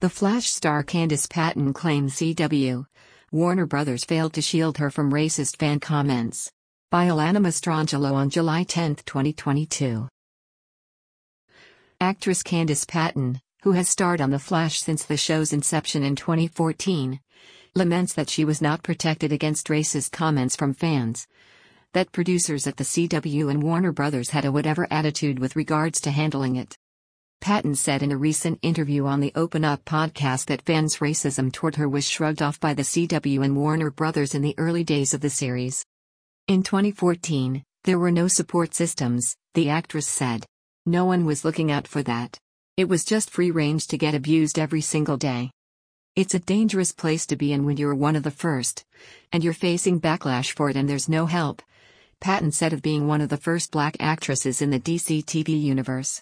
The Flash star Candice Patton claims CW. Warner Brothers failed to shield her from racist fan comments. By Alana Mastrangelo on July 10, 2022. Actress Candice Patton, who has starred on The Flash since the show's inception in 2014, laments that she was not protected against racist comments from fans. That producers at the CW and Warner Brothers had a whatever attitude with regards to handling it. Patton said in a recent interview on the Open Up podcast that fans' racism toward her was shrugged off by the CW and Warner Brothers in the early days of the series. In 2014, there were no support systems, the actress said. No one was looking out for that. It was just free range to get abused every single day. It's a dangerous place to be in when you're one of the first, and you're facing backlash for it and there's no help, Patton said of being one of the first black actresses in the DC TV universe.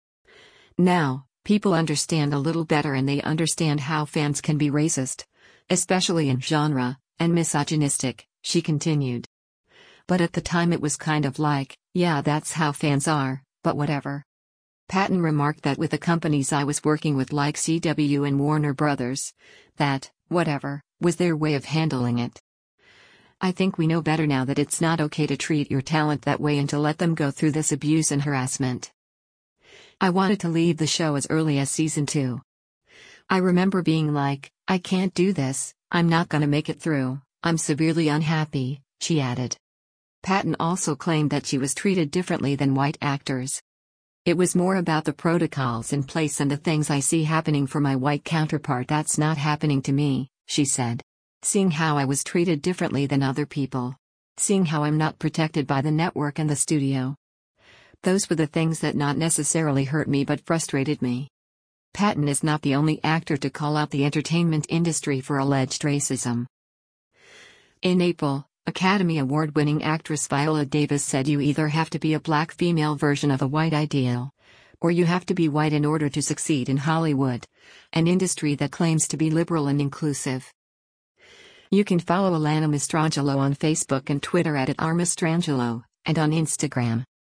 Now, people understand a little better and they understand how fans can be racist, especially in genre, and misogynistic, she continued. But at the time it was kind of like, yeah, that's how fans are, but whatever. Patton remarked that with the companies I was working with like CW and Warner Brothers, that, whatever, was their way of handling it. I think we know better now that it's not okay to treat your talent that way and to let them go through this abuse and harassment. I wanted to leave the show as early as season 2. I remember being like, I can't do this, I'm not gonna make it through, I'm severely unhappy, she added. Patton also claimed that she was treated differently than white actors. It was more about the protocols in place and the things I see happening for my white counterpart that's not happening to me, she said. Seeing how I was treated differently than other people. Seeing how I'm not protected by the network and the studio. Those were the things that not necessarily hurt me but frustrated me. Patton is not the only actor to call out the entertainment industry for alleged racism. In April, Academy Award-winning actress Viola Davis said you either have to be a black female version of a white ideal, or you have to be white in order to succeed in Hollywood, an industry that claims to be liberal and inclusive. You can follow Alana Mastrangelo on Facebook and Twitter @RMastrangelo, and on Instagram